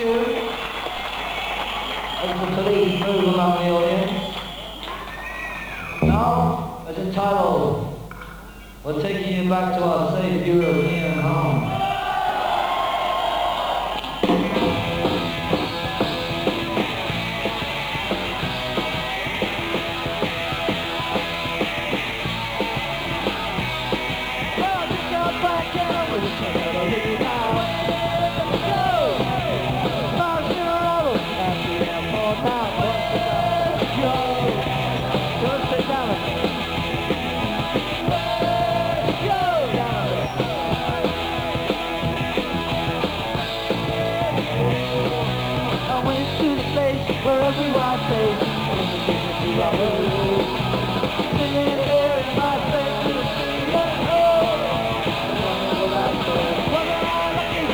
tune. As the police move among the audience. Now, as entitled, we're taking you back to our safe European home. Where everyone says, singing here in my face to the sea and home. Whenever I say, whether I'm lucky,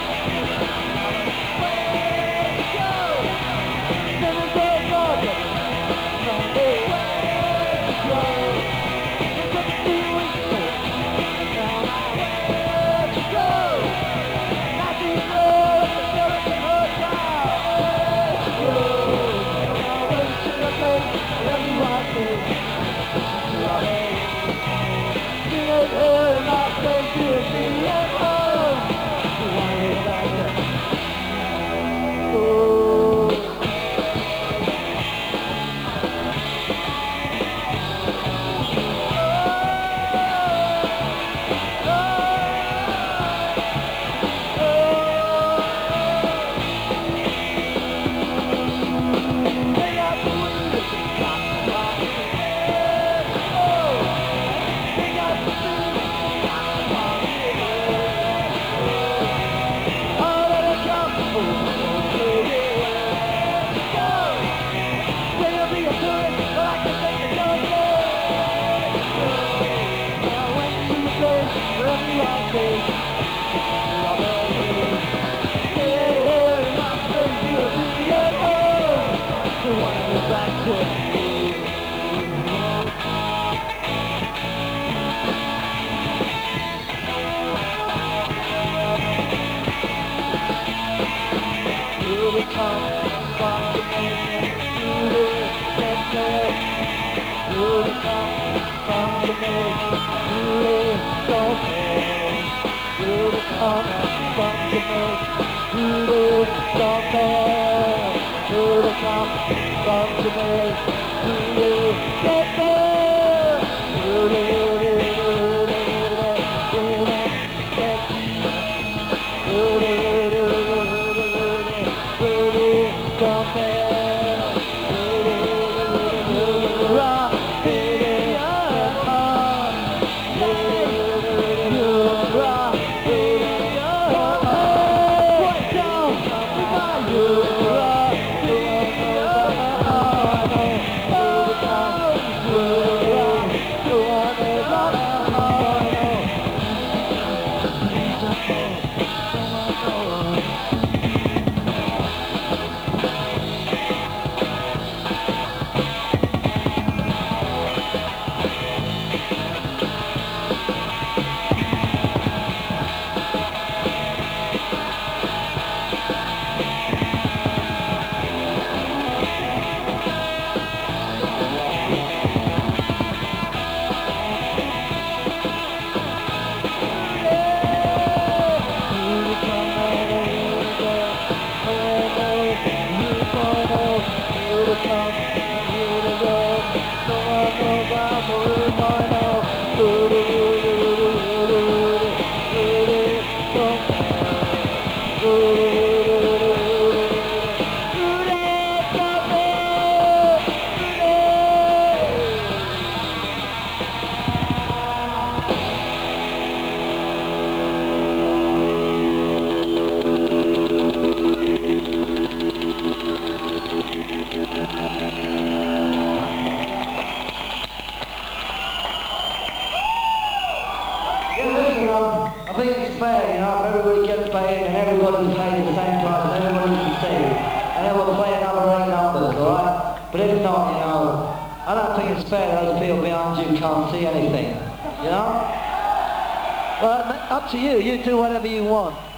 where to go? 7 days more, Sunday, where to go? It's a few weeks ago, now where to go? Nothing more at the Sheraton Hotel, where to go? I think it's fair, you know, if everybody gets paid and everybody's paid the same price and everybody can see, and then we'll play another 8 numbers, alright? But if not, you know, I don't think it's fair those people behind you can't see anything, you know? Well, up to you. You do whatever you want.